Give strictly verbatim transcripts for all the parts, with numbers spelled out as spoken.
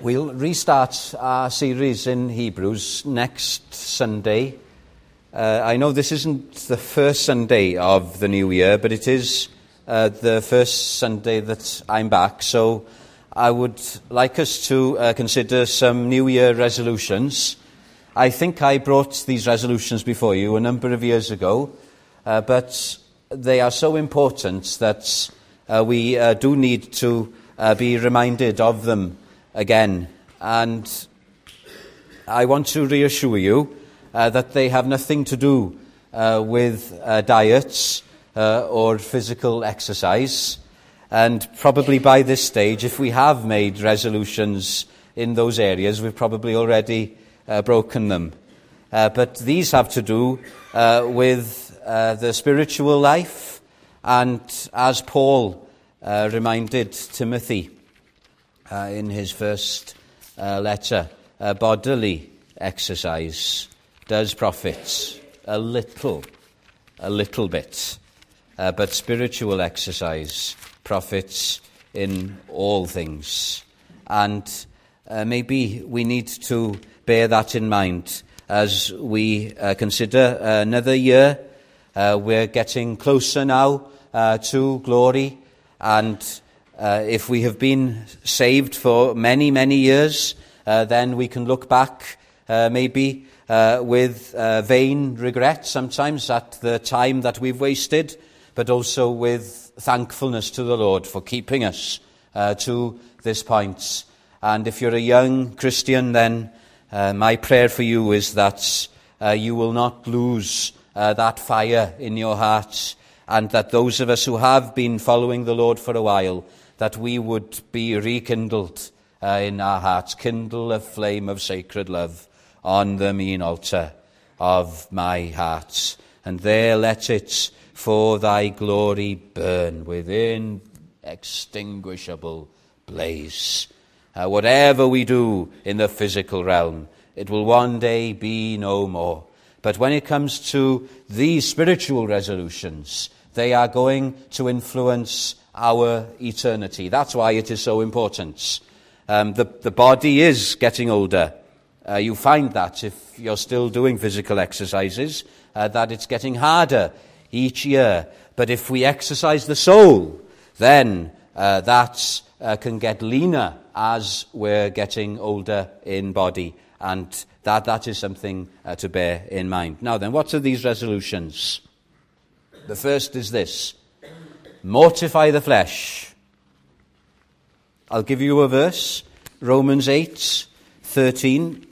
We'll restart our series in Hebrews next Sunday. Uh, I know this isn't the first Sunday of the new year, but it is uh, the first Sunday that I'm back. So I would like us to uh, consider some New Year resolutions. I think I brought these resolutions before you a number of years ago, uh, but they are so important that uh, we uh, do need to uh, be reminded of them again. And I want to reassure you uh, that they have nothing to do uh, with uh, diets uh, or physical exercise. And probably by this stage, if we have made resolutions in those areas, we've probably already uh, broken them. Uh, but these have to do uh, with uh, the spiritual life, and as Paul uh, reminded Timothy uh, in his first uh, letter, uh, bodily exercise does profit a little, a little bit, uh, but spiritual exercise profits in all things. And uh, maybe we need to bear that in mind as we uh, consider another year. Uh, we're getting closer now uh, to glory, and uh, if we have been saved for many, many years, uh, then we can look back uh, maybe uh, with uh, vain regret sometimes at the time that we've wasted, but also with thankfulness to the Lord for keeping us uh, to this point. And if you're a young Christian, then uh, my prayer for you is that uh, you will not lose uh, that fire in your heart, and that those of us who have been following the Lord for a while, that we would be rekindled uh, in our hearts. Kindle a flame of sacred love on the mean altar of my heart, and there let it for thy glory burn with inextinguishable blaze. Uh, whatever we do in the physical realm, it will one day be no more. But when it comes to these spiritual resolutions, they are going to influence our eternity. That's why it is so important. Um, the, the body is getting older. Uh, you find that if you're still doing physical exercises, uh, that it's getting harder each year. But if we exercise the soul, then uh, that uh, can get leaner as we're getting older in body. And that, that is something uh, to bear in mind. Now then, what are these resolutions? The first is this: mortify the flesh. I'll give you a verse, Romans eight thirteen.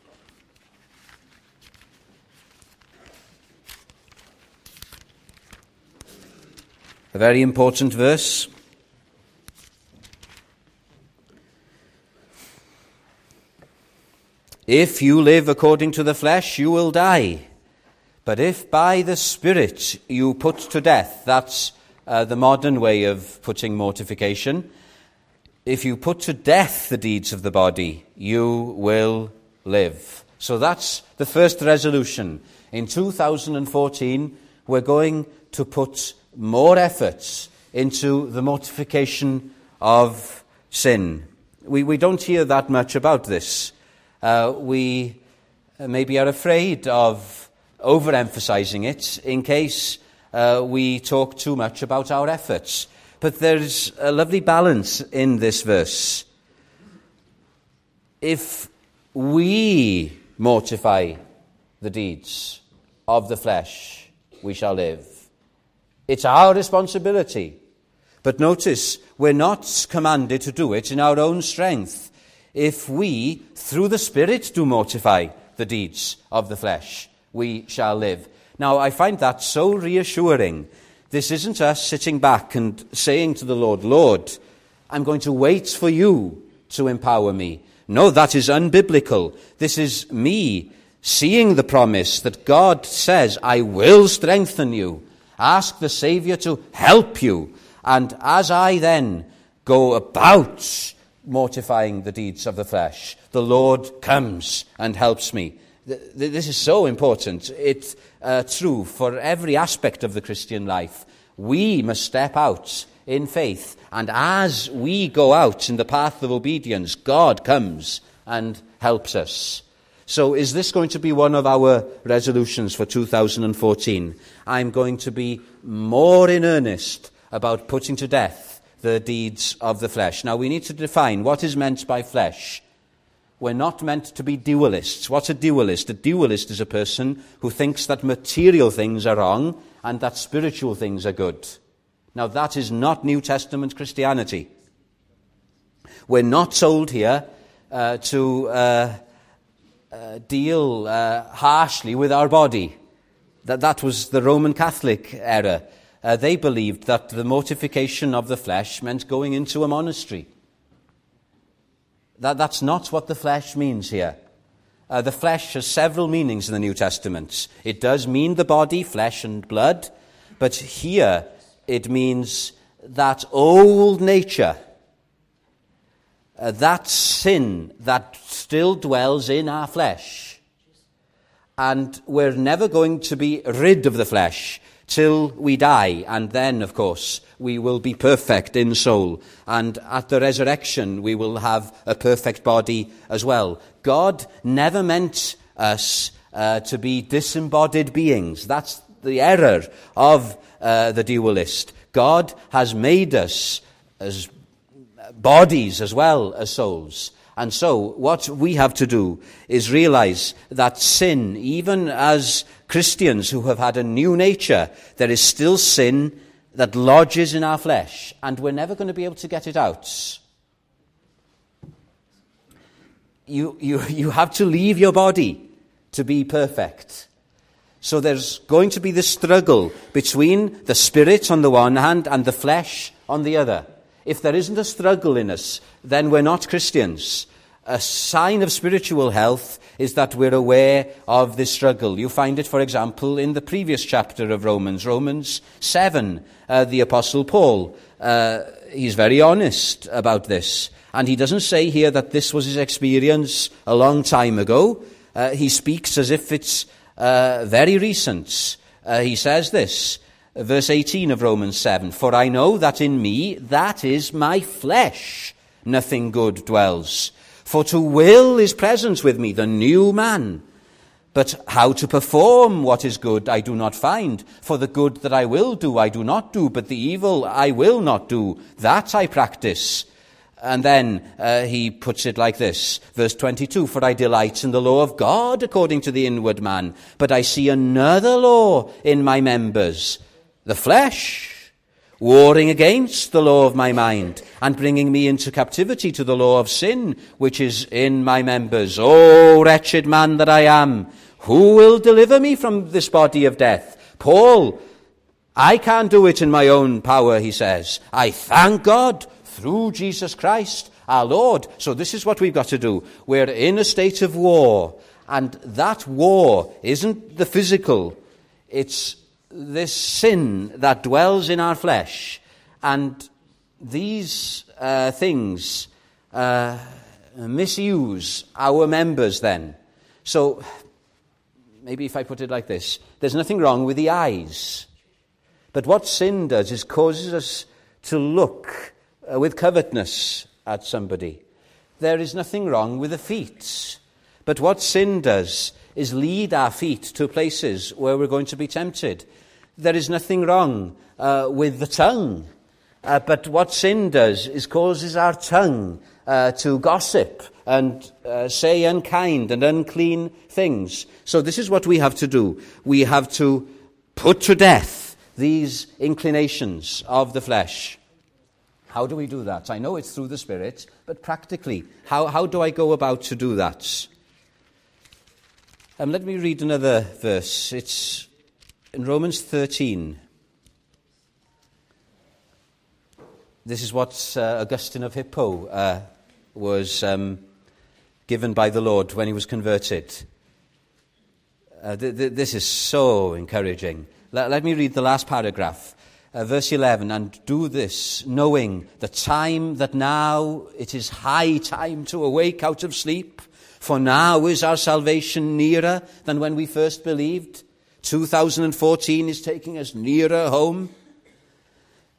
A very important verse. If you live according to the flesh, you will die. But if by the Spirit you put to death, that's uh, the modern way of putting mortification. If you put to death the deeds of the body, you will live. So that's the first resolution. In two thousand fourteen, we're going to put more efforts into the mortification of sin. We, we don't hear that much about this. Uh, we maybe are afraid of overemphasizing it in case uh, we talk too much about our efforts. But there's a lovely balance in this verse. If we mortify the deeds of the flesh, we shall live. It's our responsibility. But notice, we're not commanded to do it in our own strength. If we, through the Spirit, do mortify the deeds of the flesh, we shall live. Now, I find that so reassuring. This isn't us sitting back and saying to the Lord, Lord, I'm going to wait for you to empower me. No, that is unbiblical. This is me seeing the promise that God says, I will strengthen you. Ask the Saviour to help you. And as I then go about mortifying the deeds of the flesh, the Lord comes and helps me. This is so important. It's uh, true for every aspect of the Christian life. We must step out in faith. And as we go out in the path of obedience, God comes and helps us. So is this going to be one of our resolutions for two thousand fourteen? I'm going to be more in earnest about putting to death the deeds of the flesh. Now, we need to define what is meant by flesh. We're not meant to be dualists. What's a dualist? A dualist is a person who thinks that material things are wrong and that spiritual things are good. Now, that is not New Testament Christianity. We're not told here uh, to uh, uh, deal uh, harshly with our body. That, that was the Roman Catholic era. Uh, they believed that the mortification of the flesh meant going into a monastery. That, that's not what the flesh means here. Uh, the flesh has several meanings in the New Testament. It does mean the body, flesh and blood, but here it means that old nature, uh, that sin that still dwells in our flesh. And we're never going to be rid of the flesh till we die, and then, of course, we will be perfect in soul, and at the resurrection we will have a perfect body as well. God never meant us uh, to be disembodied beings. That's the error of uh, the dualist. God has made us as bodies as well as souls. And so what we have to do is realize that sin, even as Christians who have had a new nature, there is still sin that lodges in our flesh, and we're never going to be able to get it out. You, you, you have to leave your body to be perfect. So there's going to be this struggle between the spirit on the one hand and the flesh on the other. If there isn't a struggle in us, then we're not Christians. A sign of spiritual health is that we're aware of this struggle. You find it, for example, in the previous chapter of Romans, Romans seven. Uh, the Apostle Paul, uh, he's very honest about this. And he doesn't say here that this was his experience a long time ago. Uh, he speaks as if it's uh, very recent. Uh, he says this, verse eighteen of Romans seven, "For I know that in me, that is my flesh, nothing good dwells. For to will is present with me, the new man. But how to perform what is good I do not find. For the good that I will do I do not do, but the evil I will not do, that I practice." And then uh, he puts it like this, verse twenty-two, "For I delight in the law of God according to the inward man, but I see another law in my members, the flesh, warring against the law of my mind, and bringing me into captivity to the law of sin, which is in my members. O wretched man that I am, who will deliver me from this body of death?" Paul, I can't do it in my own power, he says. I thank God through Jesus Christ, our Lord. So this is what we've got to do. We're in a state of war, and that war isn't the physical. It's this sin that dwells in our flesh, and these uh, things uh, misuse our members then. So maybe if I put it like this, there's nothing wrong with the eyes, but what sin does is causes us to look uh, with covetousness at somebody. There is nothing wrong with the feet, but what sin does is lead our feet to places where we're going to be tempted. There is nothing wrong uh, with the tongue, uh, but what sin does is causes our tongue uh, to gossip and uh, say unkind and unclean things. So this is what we have to do. We have to put to death these inclinations of the flesh. How do we do that? I know it's through the Spirit, but practically, how, how do I go about to do that? Um, let me read another verse. It's in Romans thirteen. This is what uh, Augustine of Hippo uh, was um, given by the Lord when he was converted. Uh, th- th- this is so encouraging. Let, let me read the last paragraph. Uh, verse eleven, "And do this, knowing the time that now it is high time to awake out of sleep. For now is our salvation nearer than when we first believed." two thousand fourteen is taking us nearer home.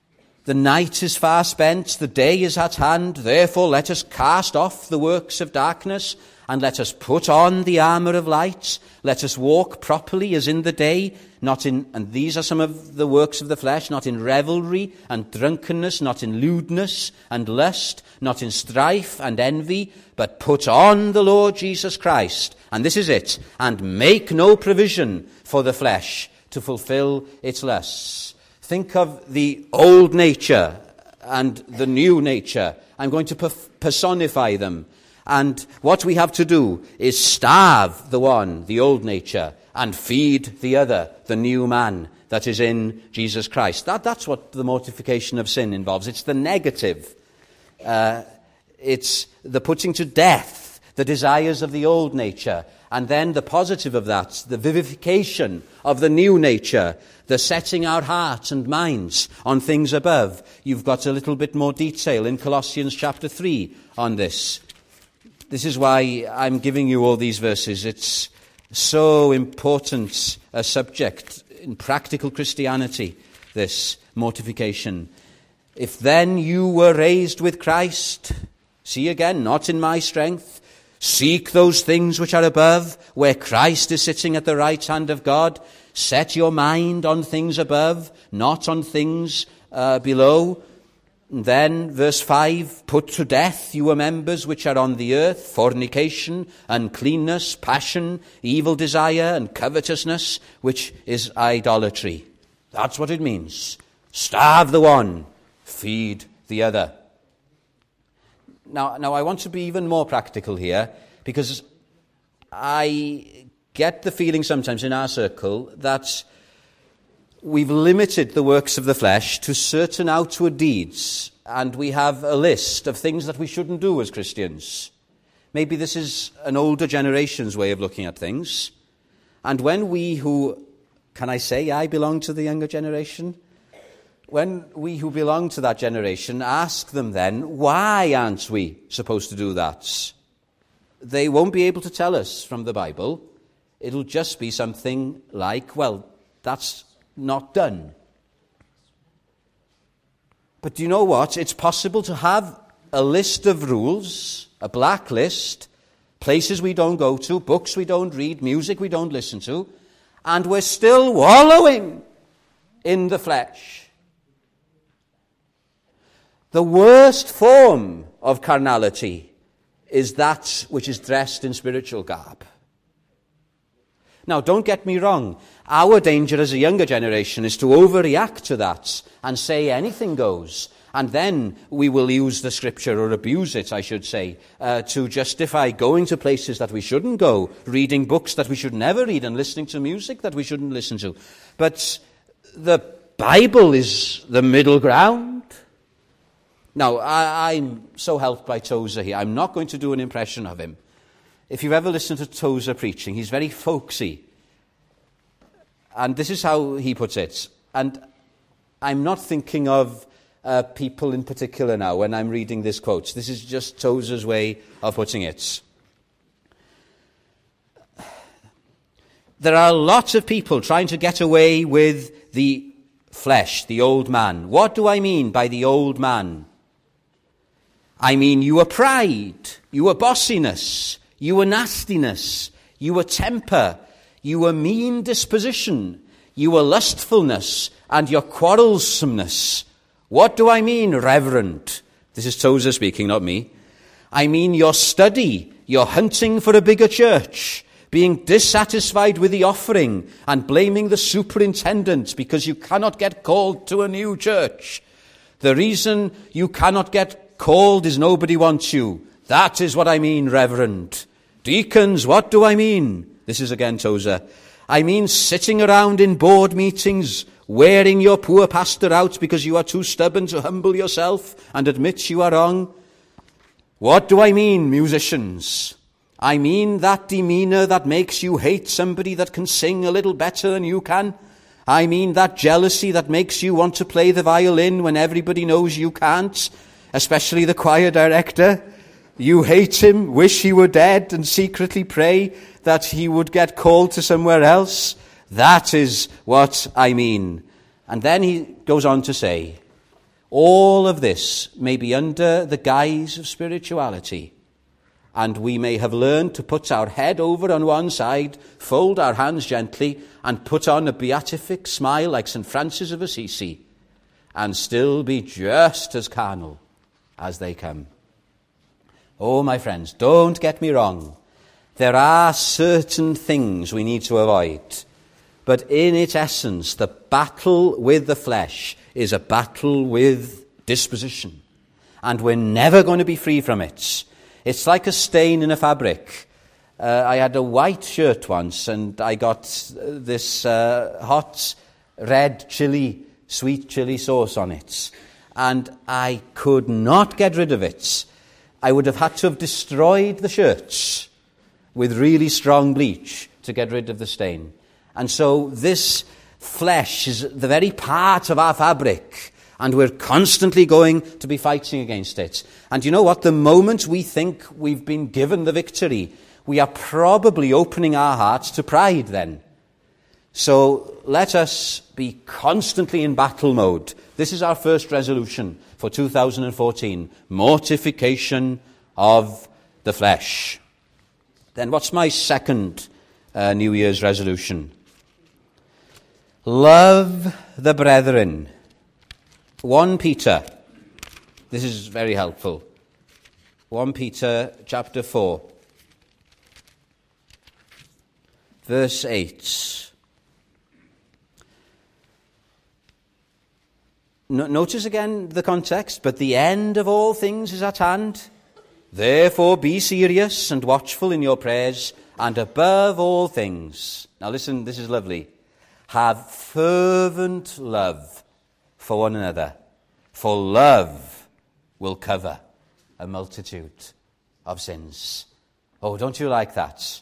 The night is far spent, the day is at hand. Therefore let us cast off the works of darkness, and let us put on the armour of light. Let us walk properly as in the day, not in, and these are some of the works of the flesh, not in revelry and drunkenness, not in lewdness and lust, not in strife and envy, but put on the Lord Jesus Christ. And this is it. And make no provision for the flesh to fulfill its lusts. Think of the old nature and the new nature. I'm going to personify them. And what we have to do is starve the one, the old nature, and feed the other, the new man that is in Jesus Christ. That, that's what the mortification of sin involves. It's the negative. Uh, it's the putting to death the desires of the old nature. And then the positive of that, the vivification of the new nature, the setting our hearts and minds on things above. You've got a little bit more detail in Colossians chapter three on this. This is why I'm giving you all these verses. It's so important a subject in practical Christianity, this mortification. If then you were raised with Christ, see again, not in my strength, seek those things which are above, where Christ is sitting at the right hand of God. Set your mind on things above, not on things uh, below. And then, verse five, put to death your members which are on the earth, fornication, uncleanness, passion, evil desire, and covetousness, which is idolatry. That's what it means. Starve the one, feed the other. Now, now I want to be even more practical here, because I get the feeling sometimes in our circle that we've limited the works of the flesh to certain outward deeds, and we have a list of things that we shouldn't do as Christians. Maybe this is an older generation's way of looking at things. And when we who, can I say I belong to the younger generation? When we who belong to that generation ask them then, why aren't we supposed to do that? They won't be able to tell us from the Bible. It'll just be something like, well, that's not done. But do you know what? It's possible to have a list of rules, a black list, places we don't go to, books we don't read, music we don't listen to, and we're still wallowing in the flesh. The worst form of carnality is that which is dressed in spiritual garb. Now, don't get me wrong. Our danger as a younger generation is to overreact to that and say anything goes. And then we will use the scripture, or abuse it, I should say, uh, to justify going to places that we shouldn't go, reading books that we should never read, and listening to music that we shouldn't listen to. But the Bible is the middle ground. Now, I, I'm so helped by Tozer here. I'm not going to do an impression of him. If you've ever listened to Tozer preaching, he's very folksy. And this is how he puts it. And I'm not thinking of uh, people in particular now when I'm reading this quote. This is just Tozer's way of putting it. There are lots of people trying to get away with the flesh, the old man. What do I mean by the old man? I mean your pride, your bossiness, your nastiness, your temper, your mean disposition, your lustfulness, and your quarrelsomeness. What do I mean, Reverend? This is Tozer speaking, not me. I mean your study, your hunting for a bigger church, being dissatisfied with the offering, and blaming the superintendent because you cannot get called to a new church. The reason you cannot get called is nobody wants you. That is what I mean, Reverend. Deacons, what do I mean? This is again Tozer. I mean sitting around in board meetings, wearing your poor pastor out because you are too stubborn to humble yourself and admit you are wrong. What do I mean, musicians? I mean that demeanor that makes you hate somebody that can sing a little better than you can. I mean that jealousy that makes you want to play the violin when everybody knows you can't, especially the choir director. You hate him, wish he were dead, and secretly pray that he would get called to somewhere else. That is what I mean. And then he goes on to say, All of this may be under the guise of spirituality, and we may have learned to put our head over on one side, fold our hands gently, and put on a beatific smile like Saint Francis of Assisi, and still be just as carnal as they come. Oh, my friends, don't get me wrong. There are certain things we need to avoid, but in its essence, the battle with the flesh is a battle with disposition, and we're never going to be free from it. It's like a stain in a fabric. Uh, I had a white shirt once, and I got this uh, hot red chili, sweet chili sauce on it, and I could not get rid of it. I would have had to have destroyed the shirts with really strong bleach to get rid of the stain. And so this flesh is the very part of our fabric, and we're constantly going to be fighting against it. And you know what? The moment we think we've been given the victory, we are probably opening our hearts to pride then. So let us be constantly in battle mode. This is our first resolution for two thousand fourteen. Mortification of the flesh. Then what's my second uh, New Year's resolution? Love the brethren. First Peter. This is very helpful. First Peter chapter four. Verse eight. No, notice again the context. But the end of all things is at hand. Therefore be serious and watchful in your prayers, and above all things. Now listen, this is lovely. Have fervent love for one another, for love will cover a multitude of sins. Oh, don't you like that?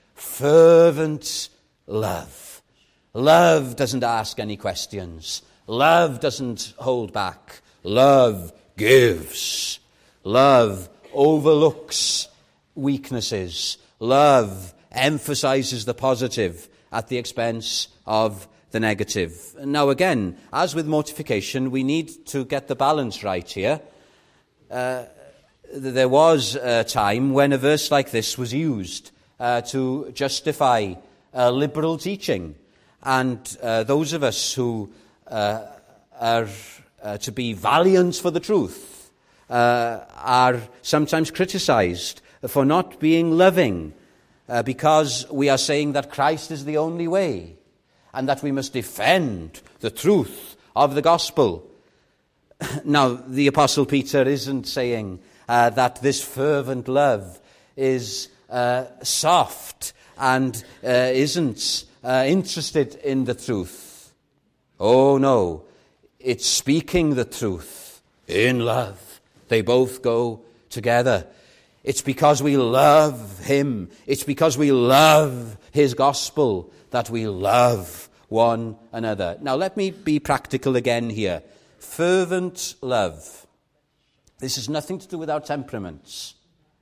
Fervent love. Love doesn't ask any questions. Love doesn't hold back. Love gives. Love overlooks weaknesses. Love emphasizes the positive at the expense of the negative. Now again, as with mortification, we need to get the balance right here. Uh, there was a time when a verse like this was used uh, to justify uh, liberal teaching. And uh, those of us who uh, are uh, to be valiant for the truth uh, are sometimes criticized for not being loving uh, because we are saying that Christ is the only way and that we must defend the truth of the gospel. Now, the Apostle Peter isn't saying uh, that this fervent love is uh, soft and uh, isn't uh, interested in the truth. Oh, no. It's speaking the truth in love. They both go together. It's because we love him. It's because we love his gospel that we love one another. Now, let me be practical again here. Fervent love. This has nothing to do with our temperaments.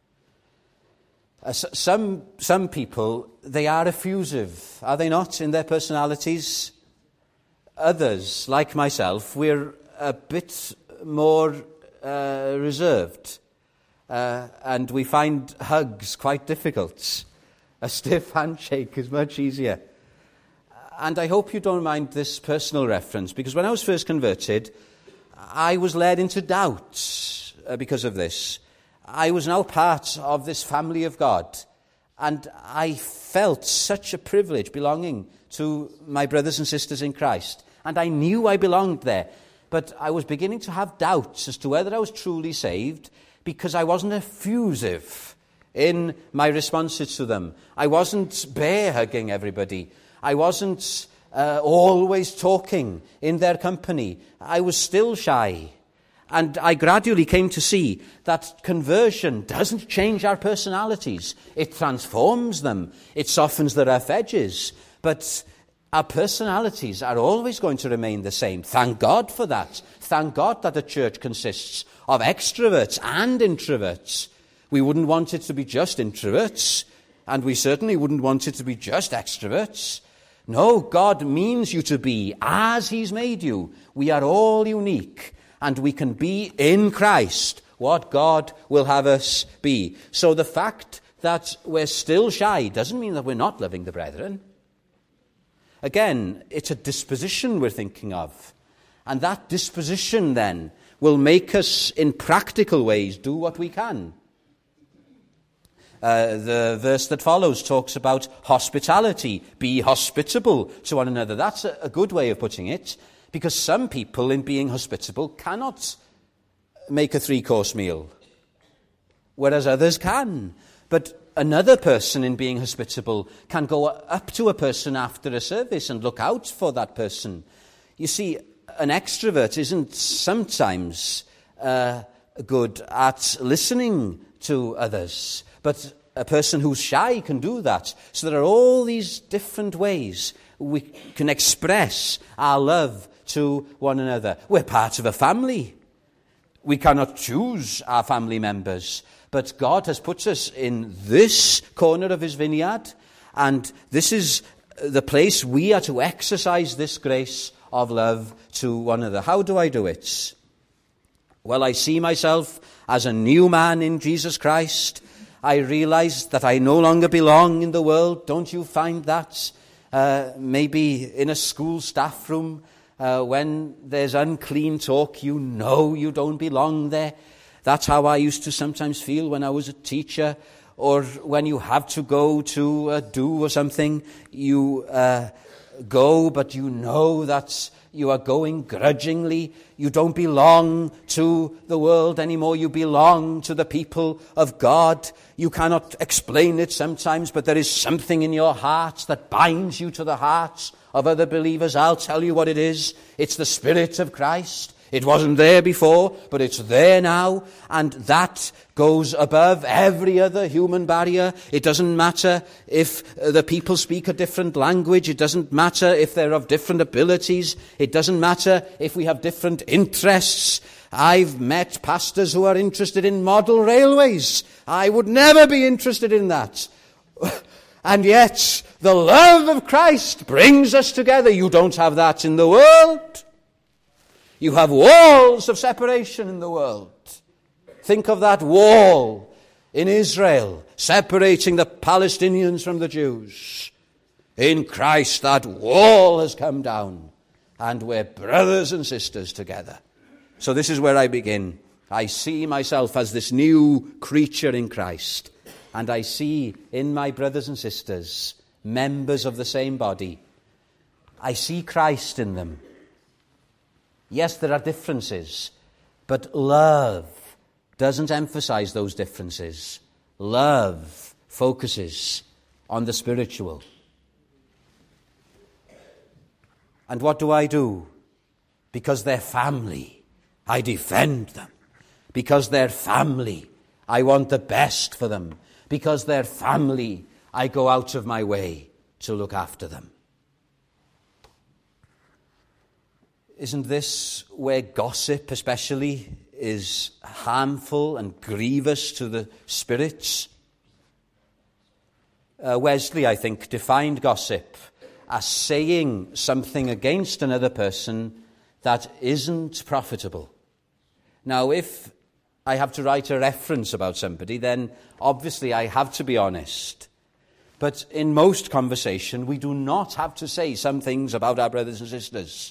Uh, some, some people, they are effusive, are they not, in their personalities? Others, like myself, we're a bit more uh, reserved. Uh, and we find hugs quite difficult. A stiff handshake is much easier. And I hope you don't mind this personal reference, because when I was first converted, I was led into doubt uh, because of this. I was now part of this family of God, and I felt such a privilege belonging to my brothers and sisters in Christ. And I knew I belonged there, but I was beginning to have doubts as to whether I was truly saved, because I wasn't effusive in my responses to them. I wasn't bear-hugging everybody. I wasn't uh, always talking in their company. I was still shy. And I gradually came to see that conversion doesn't change our personalities. It transforms them. It softens the rough edges. But our personalities are always going to remain the same. Thank God for that. Thank God that the church consists of extroverts and introverts. We wouldn't want it to be just introverts, and we certainly wouldn't want it to be just extroverts. No, God means you to be as he's made you. We are all unique, and we can be in Christ what God will have us be. So the fact that we're still shy doesn't mean that we're not loving the brethren. Again, it's a disposition we're thinking of. And that disposition then will make us in practical ways do what we can. Uh, the verse that follows talks about hospitality. Be hospitable to one another. That's a, a good way of putting it, because some people in being hospitable cannot make a three-course meal, whereas others can. But another person in being hospitable can go up to a person after a service and look out for that person. You see, an extrovert isn't sometimes uh, good at listening to others, but a person who's shy can do that. So there are all these different ways we can express our love to one another. We're part of a family. We cannot choose our family members, but God has put us in this corner of his vineyard, and this is the place we are to exercise this grace of love to one another. How do I do it? Well, I see myself as a new man in Jesus Christ. I realize that I no longer belong in the world. Don't you find that? Uh, maybe in a school staff room, uh, when there's unclean talk, you know you don't belong there. That's how I used to sometimes feel when I was a teacher, or when you have to go to a do or something. You uh, go, but you know that you are going grudgingly. You don't belong to the world anymore. You belong to the people of God. You cannot explain it sometimes, but there is something in your heart that binds you to the hearts of other believers. I'll tell you what it is. It's the Spirit of Christ. It wasn't there before, but it's there now, and that goes above every other human barrier. It doesn't matter if the people speak a different language. It doesn't matter if they're of different abilities. It doesn't matter if we have different interests. I've met pastors who are interested in model railways. I would never be interested in that. And yet, the love of Christ brings us together. You don't have that in the world. You have walls of separation in the world. Think of that wall in Israel, separating the Palestinians from the Jews. In Christ, that wall has come down, and we're brothers and sisters together. So this is where I begin. I see myself as this new creature in Christ, and I see in my brothers and sisters, members of the same body, I see Christ in them. Yes, there are differences, but love doesn't emphasize those differences. Love focuses on the spiritual. And what do I do? Because they're family, I defend them. Because they're family, I want the best for them. Because they're family, I go out of my way to look after them. Isn't this where gossip especially is harmful and grievous to the spirits? Uh, Wesley, I think, defined gossip as saying something against another person that isn't profitable. Now, if I have to write a reference about somebody, then obviously I have to be honest. But in most conversation, we do not have to say some things about our brothers and sisters.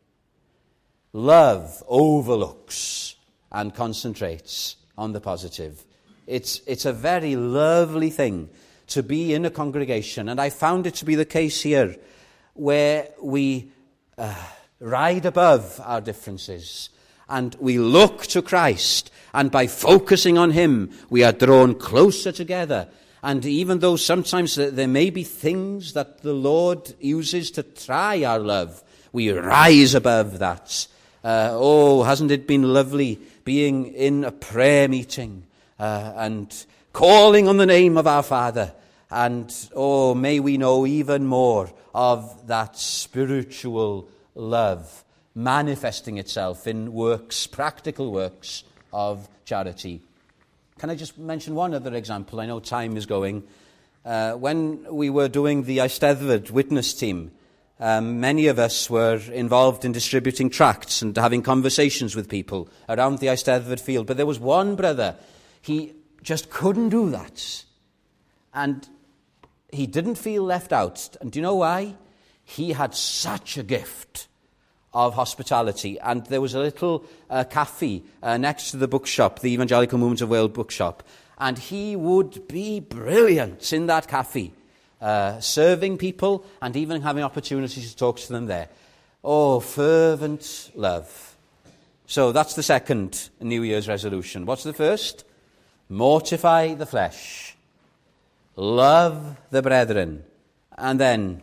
Love overlooks and concentrates on the positive. It's, it's a very lovely thing to be in a congregation, and I found it to be the case here, where we uh, ride above our differences and we look to Christ, and by focusing on him, we are drawn closer together. And even though sometimes there may be things that the Lord uses to try our love, we rise above that. Uh, oh, hasn't it been lovely being in a prayer meeting uh, and calling on the name of our Father? And, oh, may we know even more of that spiritual love manifesting itself in works, practical works of charity. Can I just mention one other example? I know time is going. Uh, when we were doing the Eisteddfod witness team, um, many of us were involved in distributing tracts and having conversations with people around the Eisteddfod field. But there was one brother, he just couldn't do that. And he didn't feel left out. And do you know why? He had such a gift of hospitality. And there was a little uh, cafe uh, next to the bookshop, the Evangelical Movement of Wales bookshop. And he would be brilliant in that cafe, uh, serving people and even having opportunities to talk to them there. Oh, fervent love. So that's the second New Year's resolution. What's the first? Mortify the flesh. Love the brethren. And then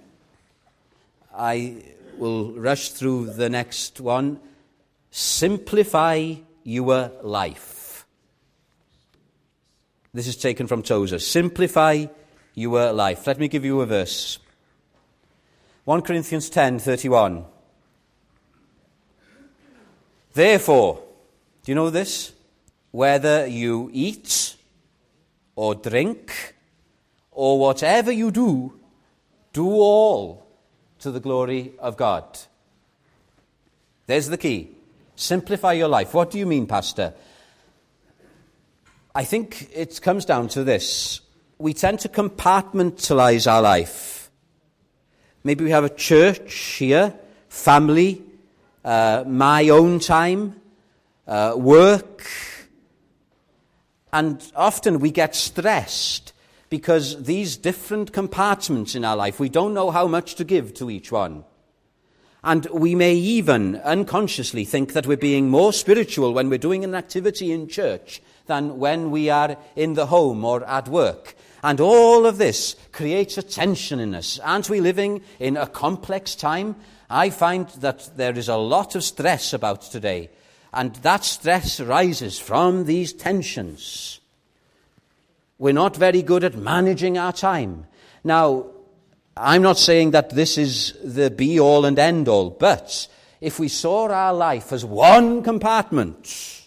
I will rush through the next one. Simplify your life. This is taken from Tozer. Simplify your life. Let me give you a verse. First Corinthians ten thirty-one. Therefore, do you know this? Whether you eat or drink or whatever you do, do all to the glory of God. There's the key. Simplify your life. What do you mean, Pastor? I think it comes down to this. We tend to compartmentalize our life. Maybe we have a church here, family, uh, my own time, uh, work. And often we get stressed because these different compartments in our life, we don't know how much to give to each one. And we may even unconsciously think that we're being more spiritual when we're doing an activity in church than when we are in the home or at work. And all of this creates a tension in us. Aren't we living in a complex time? I find that there is a lot of stress about today. And that stress rises from these tensions. We're not very good at managing our time. Now, I'm not saying that this is the be-all and end-all, but if we saw our life as one compartment,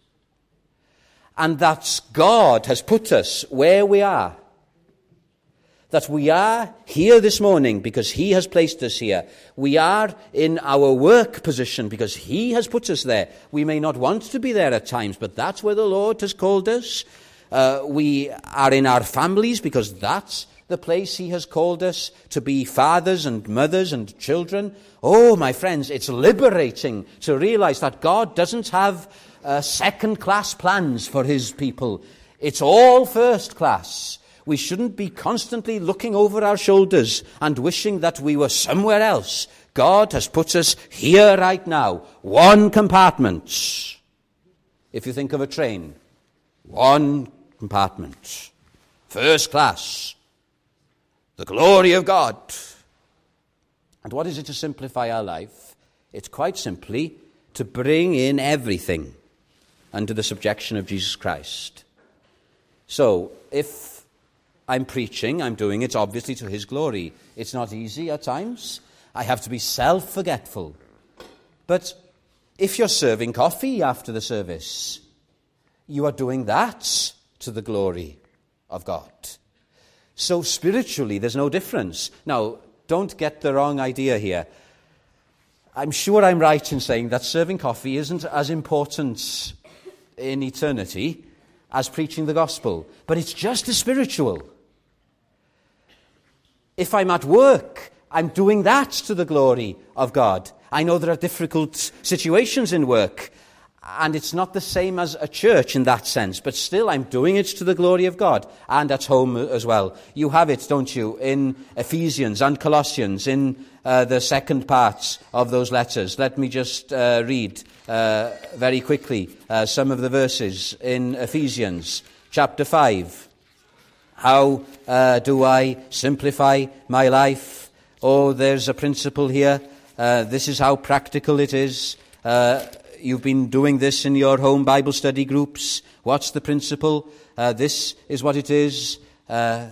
and that God has put us where we are, that we are here this morning because he has placed us here. We are in our work position because he has put us there. We may not want to be there at times, but that's where the Lord has called us. Uh, we are in our families because that's the place he has called us to be fathers and mothers and children. Oh, my friends, it's liberating to realize that God doesn't have uh, second-class plans for his people. It's all first class. We shouldn't be constantly looking over our shoulders and wishing that we were somewhere else. God has put us here right now. One compartment. If you think of a train, one compartment. First class. The glory of God. And what is it to simplify our life? It's quite simply to bring in everything under the subjection of Jesus Christ. So, if I'm preaching, I'm doing it obviously to his glory. It's not easy at times. I have to be self-forgetful. But if you're serving coffee after the service, you are doing that to the glory of God. So spiritually, there's no difference. Now, don't get the wrong idea here. I'm sure I'm right in saying that serving coffee isn't as important in eternity as preaching the gospel. But it's just as spiritual. If I'm at work, I'm doing that to the glory of God. I know there are difficult situations in work, and it's not the same as a church in that sense, but still I'm doing it to the glory of God, and at home as well. You have it, don't you, in Ephesians and Colossians, in uh, the second parts of those letters. Let me just uh, read uh, very quickly uh, some of the verses in Ephesians chapter five. How uh, do I simplify my life? Oh, there's a principle here. Uh, this is how practical it is. Uh, you've been doing this in your home Bible study groups. What's the principle? Uh, this is what it is. Uh,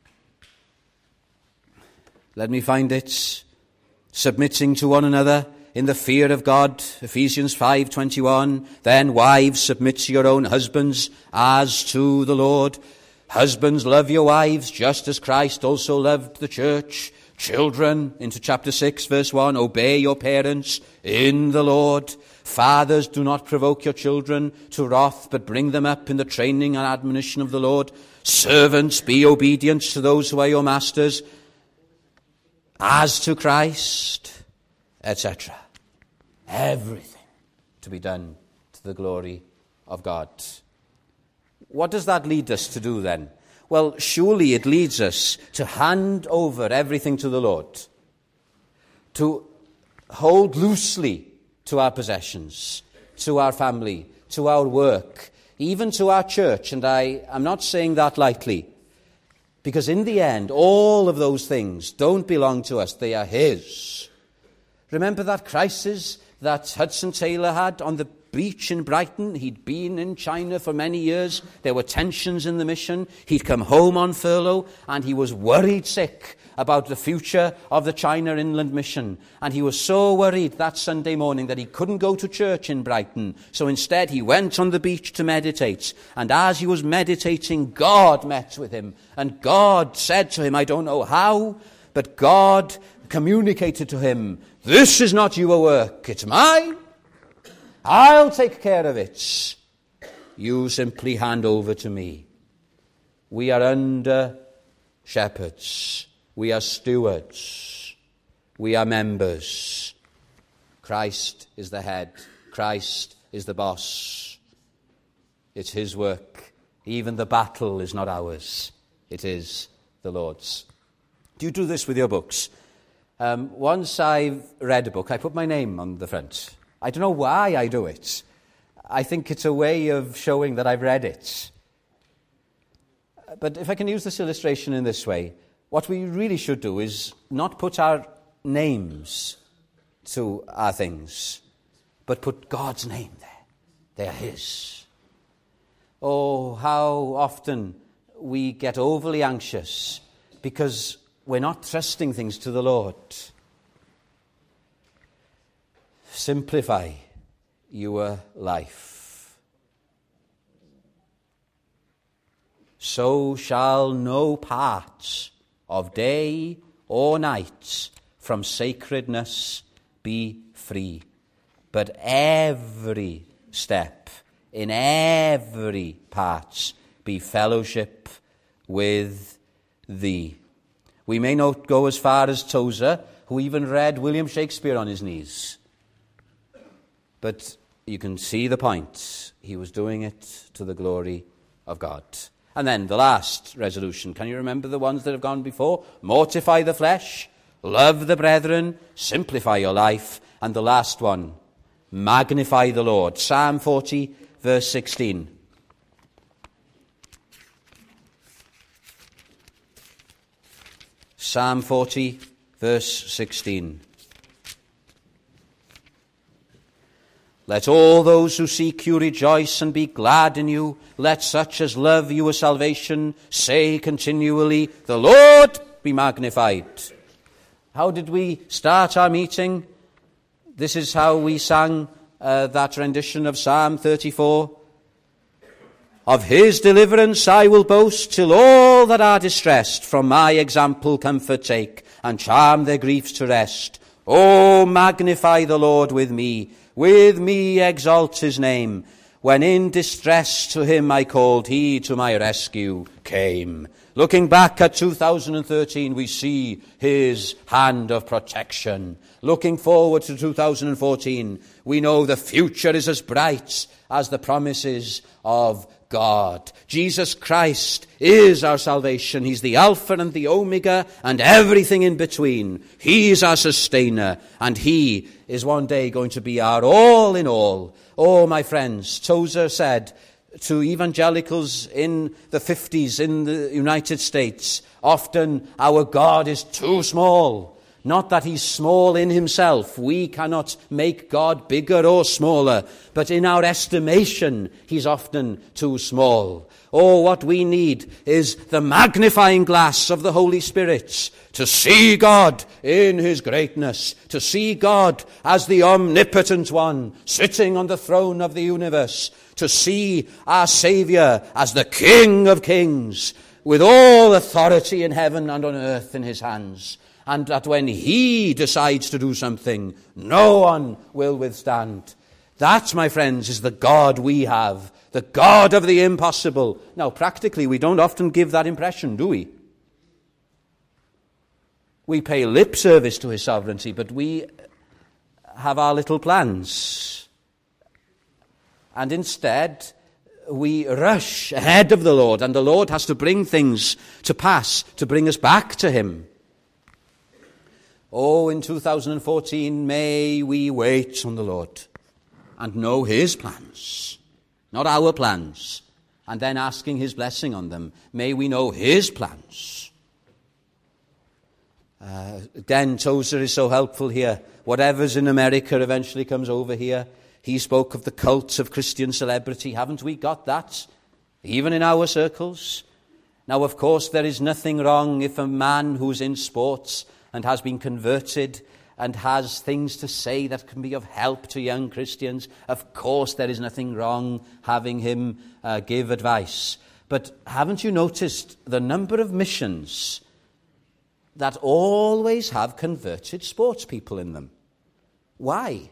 let me find it. Submitting to one another in the fear of God. Ephesians five twenty-one. Then wives, submit to your own husbands as to the Lord. Husbands, love your wives, just as Christ also loved the church, Children, into chapter six, verse one, obey your parents in the Lord. Fathers, do not provoke your children to wrath, but bring them up in the training and admonition of the Lord. Servants, be obedient to those who are your masters, as to Christ, et cetera. Everything to be done to the glory of God. What does that lead us to do then? Well, surely it leads us to hand over everything to the Lord, to hold loosely to our possessions, to our family, to our work, even to our church. And I am not saying that lightly, because in the end, all of those things don't belong to us. They are His. Remember that crisis that Hudson Taylor had on the beach in Brighton? He'd been in China for many years. There were tensions in the mission. He'd come home on furlough, and he was worried sick about the future of the China Inland Mission. And he was so worried that Sunday morning that he couldn't go to church in Brighton. So instead he went on the beach to meditate. And as he was meditating, God met with him. And God said to him, I don't know how, but God communicated to him, this is not your work, it's mine. I'll take care of it. You simply hand over to me. We are under shepherds. We are stewards. We are members. Christ is the head. Christ is the boss. It's His work. Even the battle is not ours. It is the Lord's. Do you do this with your books? Um, once I've read a book, I put my name on the front. I don't know why I do it. I think it's a way of showing that I've read it. But if I can use this illustration in this way, what we really should do is not put our names to our things, but put God's name there. They are His. Oh, how often we get overly anxious because we're not trusting things to the Lord. Simplify your life. So shall no part of day or night from sacredness be free, but every step in every part be fellowship with Thee. We may not go as far as Tozer, who even read William Shakespeare on his knees. But you can see the point. He was doing it to the glory of God. And then the last resolution. Can you remember the ones that have gone before? Mortify the flesh, love the brethren, simplify your life. And the last one, magnify the Lord. Psalm forty, verse sixteen. Psalm forty, verse sixteen. Let all those who seek you rejoice and be glad in you. Let such as love your salvation say continually, the Lord be magnified. How did we start our meeting? This is how we sang uh, that rendition of Psalm thirty-four. Of His deliverance I will boast, till all that are distressed from my example comfort take, and charm their griefs to rest. Oh, magnify the Lord with me. With me exalt His name. When in distress to Him I called, He to my rescue came. Looking back at two thousand thirteen, we see His hand of protection. Looking forward to two thousand fourteen, we know the future is as bright as the promises of God. Jesus Christ is our salvation. He's the Alpha and the Omega and everything in between. He is our sustainer, and He is one day going to be our all in all. Oh, my friends, Tozer said to evangelicals in the fifties in the United States, often our God is too small. Not that He's small in Himself. We cannot make God bigger or smaller. But in our estimation, He's often too small. Oh, what we need is the magnifying glass of the Holy Spirit to see God in His greatness, to see God as the omnipotent one sitting on the throne of the universe, to see our Saviour as the King of kings with all authority in heaven and on earth in His hands. and that when he decides to do something, no one will withstand. That, my friends, is the God we have, the God of the impossible. Now, practically, we don't often give that impression, do we? We pay lip service to his sovereignty, but we have our little plans. And instead, we rush ahead of the Lord, and the Lord has to bring things to pass to bring us back to him. Oh, in two thousand fourteen, may we wait on the Lord and know his plans, not our plans, and then asking his blessing on them. May we know his plans. Uh, again, Tozer is so helpful here. Whatever's in America eventually comes over here. He spoke of the cult of Christian celebrity. Haven't we got that? Even in our circles. Now, of course, there is nothing wrong if a man who's in sports and has been converted and has things to say that can be of help to young Christians. Of course, there is nothing wrong having him uh, give advice. But haven't you noticed the number of missions that always have converted sports people in them? Why?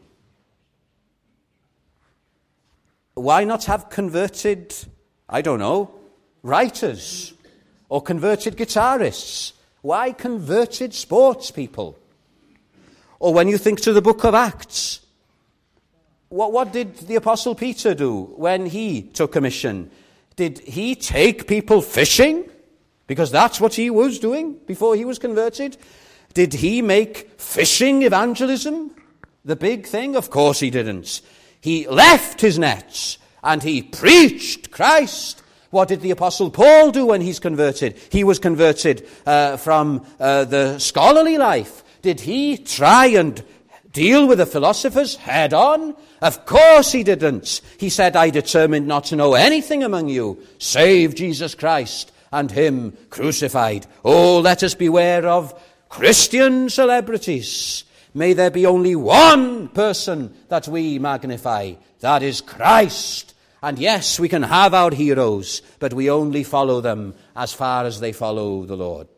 Why not have converted, I don't know, writers or converted guitarists? Why converted sports people? Or when you think to the book of Acts, what, what did the Apostle Peter do when he took a mission? Did he take people fishing? Because that's what he was doing before he was converted. Did he make fishing evangelism the big thing? Of course he didn't. He left his nets and he preached Christ. What did the Apostle Paul do when he's converted? He was converted uh, from uh, the scholarly life. Did he try and deal with the philosophers head on? Of course he didn't. He said, I determined not to know anything among you save Jesus Christ and him crucified. Oh, let us beware of Christian celebrities. May there be only one person that we magnify. That is Christ. And yes, we can have our heroes, but we only follow them as far as they follow the Lord.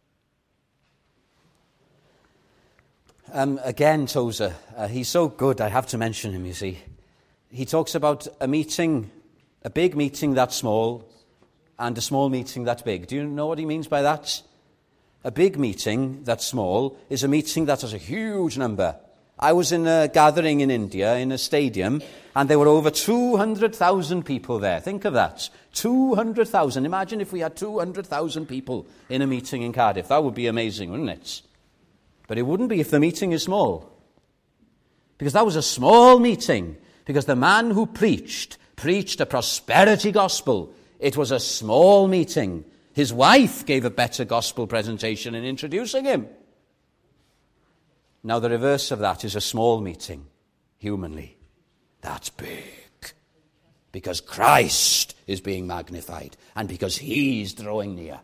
Um, again, Tozer, uh, he's so good, I have to mention him, you see. He talks about a meeting, a big meeting that small, and a small meeting that big. Do you know what he means by that? A big meeting that's small is a meeting that has a huge number. I was in a gathering in India, in a stadium, and there were over two hundred thousand people there. Think of that. two hundred thousand. Imagine if we had two hundred thousand people in a meeting in Cardiff. That would be amazing, wouldn't it? But it wouldn't be if the meeting is small. Because that was a small meeting. Because the man who preached, preached a prosperity gospel. It was a small meeting. His wife gave a better gospel presentation in introducing him. Now the reverse of that is a small meeting, humanly. That's big. Because Christ is being magnified and because he's drawing near.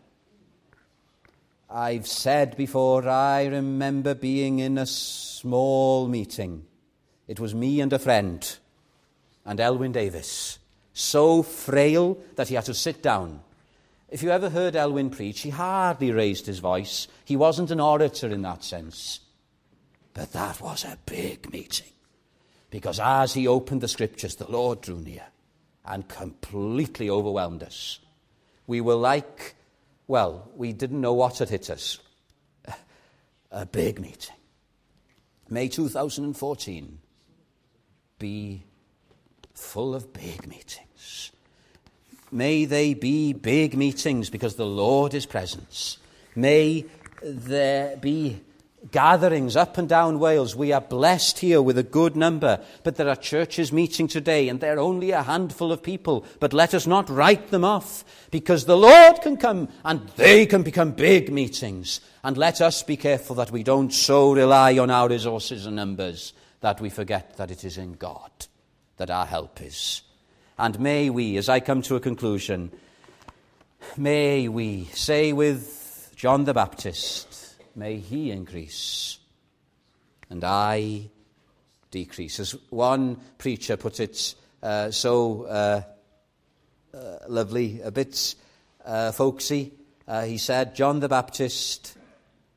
I've said before, I remember being in a small meeting. It was me and a friend, and Elwyn Davis, so frail that he had to sit down. If you ever heard Elwyn preach, he hardly raised his voice. He wasn't an orator in that sense. But that was a big meeting. Because as he opened the scriptures, the Lord drew near and completely overwhelmed us. We were like, well, we didn't know what had hit us. A big meeting. May two thousand fourteen be full of big meetings. May they be big meetings because the Lord is present. May there be gatherings up and down Wales. We are blessed here with a good number, but there are churches meeting today and they're only a handful of people. But let us not write them off, because the Lord can come and they can become big meetings. And let us be careful that we don't so rely on our resources and numbers that we forget that it is in God that our help is. And may we, as I come to a conclusion, may we say with John the Baptist, may he increase and I decrease. As one preacher put it uh, so uh, uh, lovely, a bit uh, folksy, uh, he said, John the Baptist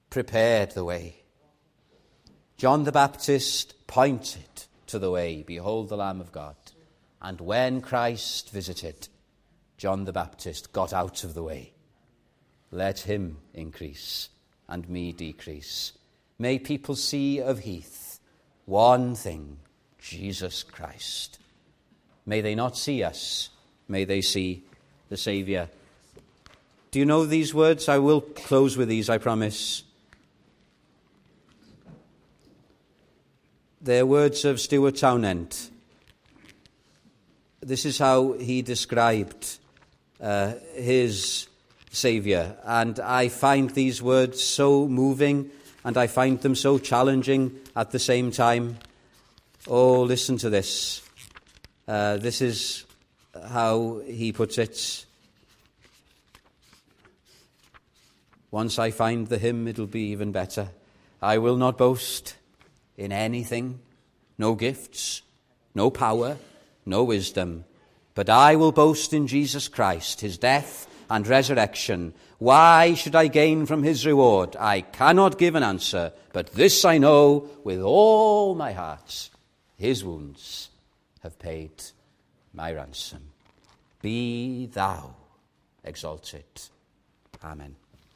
prepared the way. John the Baptist pointed to the way. Behold the Lamb of God. And when Christ visited, John the Baptist got out of the way. Let him increase and me decrease. May people see of Heath one thing, Jesus Christ. May they not see us, may they see the Saviour. Do you know these words? I will close with these, I promise. They're words of Stuart Townend. This is how he described uh, his Saviour. And I find these words so moving, and I find them so challenging at the same time. Oh, listen to this. Uh, this is how he puts it. Once I find the hymn, it'll be even better. I will not boast in anything, no gifts, no power, no wisdom, but I will boast in Jesus Christ, his death and resurrection. Why should I gain from his reward? I cannot give an answer, but this I know with all my heart. His wounds have paid my ransom. Be thou exalted. Amen.